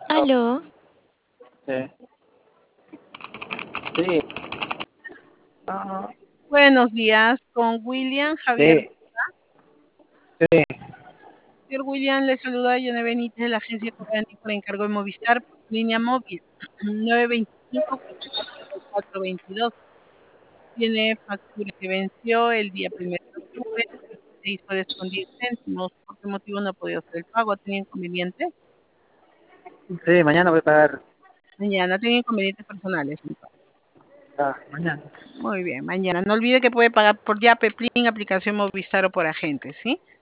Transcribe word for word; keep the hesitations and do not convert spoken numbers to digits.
Aló. Sí. Sí. Ah, Buenos días, con William Javier. sí. Sí. Señor William, le saluda Yone Benítez de la agencia Corriente por encargo de Movistar, por línea móvil nueve veinticinco, cuatro veintidós. Tiene factura que venció el día primero de octubre, se hizo de con diez céntimos. ¿Por qué motivo no ha podido hacer el pago? ¿Ha tenido inconveniente? Sí, mañana voy a pagar. Mañana, tiene inconvenientes personales. Entonces. Ah, mañana. Muy bien, mañana. No olvide que puede pagar por Yape, Plin, aplicación Movistar o por agente, ¿sí?